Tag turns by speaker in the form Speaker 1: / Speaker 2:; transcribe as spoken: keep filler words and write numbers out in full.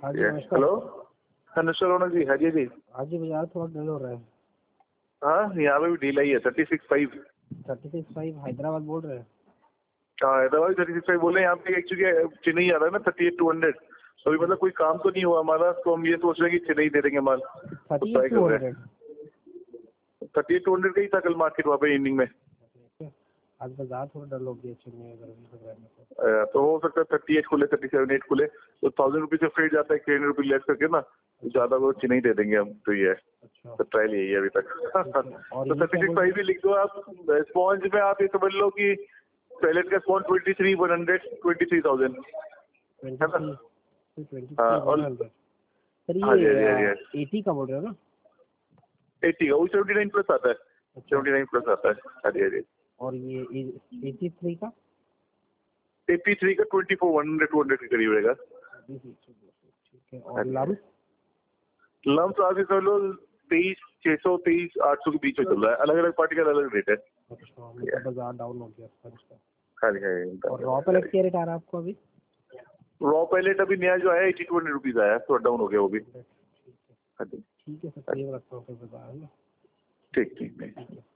Speaker 1: हाँ जी नमस्कार।
Speaker 2: हेलो नमस्कार रौनक जी। हाँ जी जी
Speaker 1: हाँ जी बाजार थोड़ा डल हो रहा है।
Speaker 2: हाँ यहाँ पे भी डील आई है thirty six five.
Speaker 1: Thirty six five Hyderabad बोल रहे हैं।
Speaker 2: हाँ हैदराबाद थर्टी सिक्स फाइव बोले। यहाँ पे एक्चुअली चेन्नई आ रहा है ना थर्टी एट टू हंड्रेड। अभी मतलब कोई काम तो नहीं हुआ हमारा, तो हम ये सोच रहे हैं कि चेन्नई दे देंगे माल, तो
Speaker 1: थर्टी
Speaker 2: ट्राई
Speaker 1: एट
Speaker 2: कर
Speaker 1: टू
Speaker 2: रहे
Speaker 1: हंड्रेड
Speaker 2: हैं। थर्टी एट टू हंड्रेड का ही था कल मार्केट वहाँ पे इवनिंग में।
Speaker 1: आज बाजार थोड़ा डल हो गया चेन्नई गर्मी के कारण से।
Speaker 2: अ, तो हो सकता है थर्टी एट खुले थर्टी सेवन एट खुले, तो थाउजेंड रुपीज से फ्रेड जाता है थ्री हंड्रेड रुपीज लेस करके ना, ज्यादा वो चेन्नई दे देंगे हम, तो ये है।
Speaker 1: अच्छा
Speaker 2: तो ट्रायल यही है अभी तक।
Speaker 1: और
Speaker 2: तो
Speaker 1: ये
Speaker 2: थर्टी
Speaker 1: क्या
Speaker 2: सिक्स
Speaker 1: बोल
Speaker 2: फाइव भी लिख दो आप। स्पॉन्ज में आप ये समझ लो कि पैलेट का sponge twenty three one hundred twenty three thousand है ना।
Speaker 1: ट्वेंटी
Speaker 2: हाँ
Speaker 1: थ्री वन
Speaker 2: और
Speaker 1: हंड्रेड सर
Speaker 2: हाँ जी हाँ जी हाँ
Speaker 1: ये
Speaker 2: जी
Speaker 1: एटी का बोल रहे हो ना।
Speaker 2: एट्टी का वो सेवेंटी नाइन प्लस आता है।
Speaker 1: अच्छा
Speaker 2: सेवेंटी नाइन प्लस आता है। हाँ जी हाँ जी
Speaker 1: और ये एटी थ्री का
Speaker 2: एट्टी थ्री का twenty four one hundred two hundred के करीब रहेगा।
Speaker 1: ठीक है। और लम
Speaker 2: लम्स आप ये समझ लो तेईस छह सौ तेईस आठ सौ के बीच में चल रहा है। अलग अलग पार्टी का अलग अलग रेट है।
Speaker 1: अच्छा मतलब बाजार डाउन हो गया इसका।
Speaker 2: हाँ जी हाँ जी।
Speaker 1: और रॉ पैलेट क्या रेट आ रहा है आपको अभी?
Speaker 2: रॉ पैलेट अभी नया जो आया एटी टू हंड्रेड रुपीज आया, थोड़ा डाउन हो गया वो भी।
Speaker 1: ठीक है
Speaker 2: हाँ जी
Speaker 1: ठीक है सर सेव रखता हूँ फिर बाजार है ना।
Speaker 2: ठीक ठीक ठीक।
Speaker 1: ठीक है।